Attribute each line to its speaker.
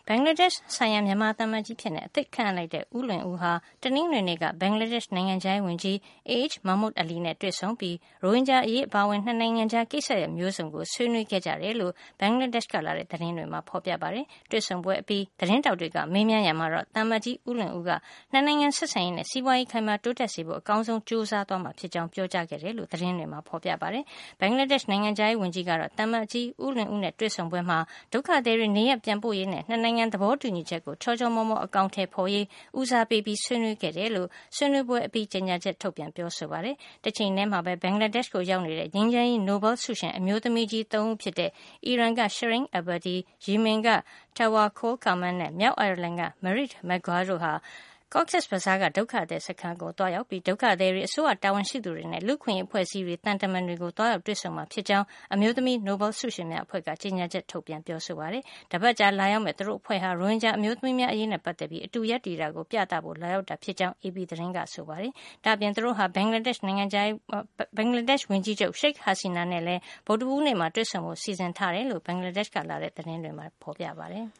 Speaker 1: ဘင်္ဂလားဒေ့ရှ်ဆိုင်ရာမြန်မာသံအမတ်ကြီးအဖြစ်အသစ်ခန့်အပ်လိုက်တဲ့ဦးလွင်ဦးဟာတနင်္ဂနွေနေ့ကဘင်္ဂလားဒေ့ရှ်နိုင်ငံခြားရေးဝန်ကြီး AH မာမွတ်အလီနဲ့တွေ့ဆုံပြီးရိုဟင်ဂျာအရေးအပါအဝင်နှစ်နိုင်ငံကြားကိစ္စရပ်မျိုးစုံကိုဆွေးနွေးခဲ့ကြတယ်လို့ဘင်္ဂလားဒေ့ရှ်ကလာတဲ့သတင်းတွေမှာဖေါ်ပြပါတယ်။တွေ့ဆုံပွဲအပြီးသတင်းထောက်တွေကမေးမြန်းရာမှာတော့သံအမတ်ကြီးဦးလွင်ဦးကနှစ်နိုင်ငံဆက်ဆံရေးနဲ့စီးပွားရေးခိုင်မာတိုးတက်စေဖို့အကောင်းဆုံးကြိုးစားသွားမှာဖြစ်ကြောင်းပြောကြားခဲ့တယ်လို့သတင်းတွေမှာဖေါ်ပြပါတယ်။ဘင်္ဂလားဒေ့ရှ်နိုင်ငံခြားရေးဝန်ကြီးကတော့သံအမတ်ကြီးဦးလွင်ဦးနဲ့တွေ့ဆုံပွဲမှာဒုက္ခသည်တွေနေရပ်ပြန်ပို့ရေးနဲ့နှစ်နိုင်ငံသဘောတူညီချက်ကိုချောချောမောမောအကောင်ထည်ဖေါ်ရေးဦးစားပေးပြီးဆွေးနွေးခဲ့တယ်လို့ဆွေးနွေးပွဲအပြီးကြေညာချက်ထုတ်ပြန်ပြောဆိုပါတယ်။တချိန်တည်းမှာပဲဘင်္ဂလားဒေ့ရှ်ကိုရောက်နေတဲ့ငြိမ်းချမ်းရေးနိုဘယ်ဆုရှင်အမျိုးသမီးကြီး3ဦးဖြစ်တဲ့အီရန်က Shireen Ebadi, ယီမင်က Tawakkol Karman နဲ့မြောက်အိုင်ယာလန်က Merit Maguire တို့ဟာCox's Bazar ကဒုက္ခသည်စခန်းကိုသွားရောက်ပြီးဒုက္ခသည်တွေအစိုးရတာဝန်ရှိသူတွေနဲ့လူ့အခွင့်အရေးအဖွဲ့အစည်းတွေတန်တမန်တွေကိုသွားရောက်တွေ့ဆုံမှာဖြစ်ကြောင်းအမျိုးသမီးနိုဘယ်ဆုရှင်များအဖွဲ့ကကြေညာချက်ထုတ်ပြန်ပြောဆိုပါတယ်။တပတ်ကြာလာရောက်မဲ့သူတို့အဖွဲ့ဟာရိုဟင်ဂျာအမျိုးသမီးများအရေးနဲ့ပတ်သက်ပြီးအတူရပ်တည်တာကိုပြသဖို့လာရောက်တာဖြစ်ကြောင်း AP သတင်းကဆိုပါတယ်။ဒါ့အပြင်သူတို့ဟာဘင်္ဂလားဒေ့ရှ်ဝန်ကြီးချုပ်ရှိတ်ဟာစီနာနဲ့လည်းဗုဒ္ဓဟူးနေ့မှာတွေ့ဆုံဖို့စီစဉ်ထားတယ်လို့ဘင်္ဂလားဒေ့ရှ်ကလာတဲ့သတင်းတွေမှာဖေါ်ပြပါတယ်။